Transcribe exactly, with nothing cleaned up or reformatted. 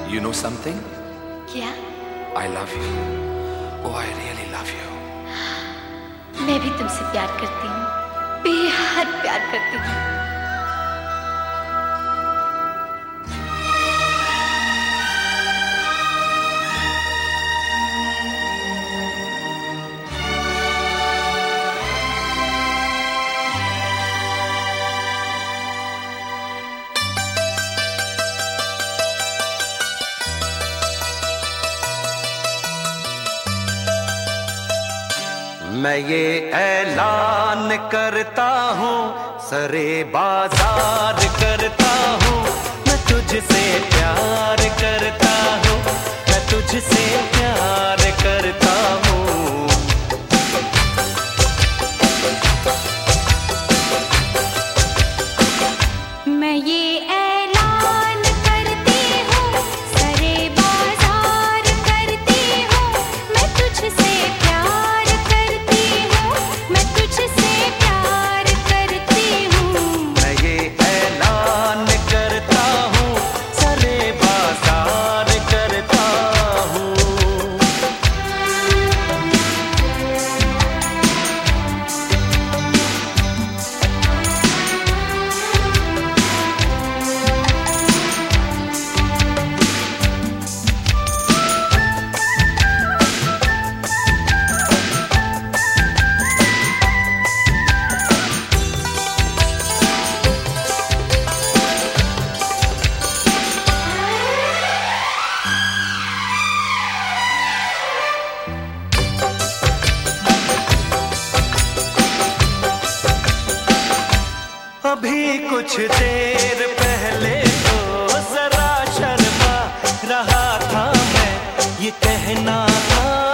You know something? क्या? I love you. Oh, I really love you. मैं भी तुमसे प्यार करती हूँ, बेहद प्यार करती हूँ। मैं ये ऐलान करता हूँ, सरे बाजार करता हूँ, मैं तुझसे प्यार करता हूँ, मैं तुझसे प्यार करता हूँ। मैं ये ऐलान करती हूँ, सरे बाजार करती हूँ, मैं तुझसे प्यार करती हूँ, मैं तुझसे प्यार करती हूँ। मैं ये ऐलान करता हूँ, सरे बाजार करता हूँ। अभी कुछ देर पहले तो जरा शर्मा रहा था मैं, ये कहना था